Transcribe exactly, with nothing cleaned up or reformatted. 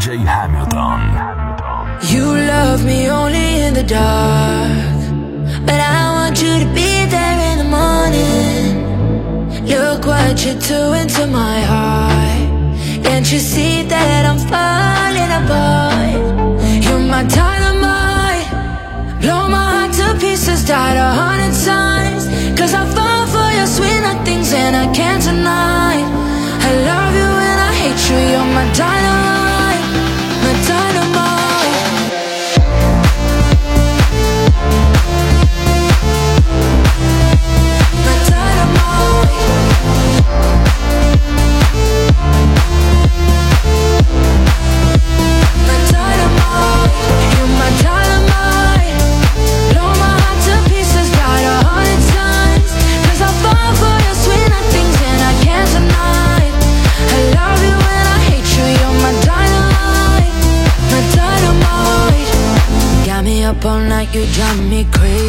J Hamilton. You love me only in the dark, but I want you to be there in the morning. Look what you're doing to my heart. Can't you see that I'm falling apart? You're my dynamite, blow my heart to pieces, died a hundred times. Cause I fall for your sweet nothings and I can't deny. I love you and I hate you, you're my dynamite, my dynamite. Up all night, you drive me crazy.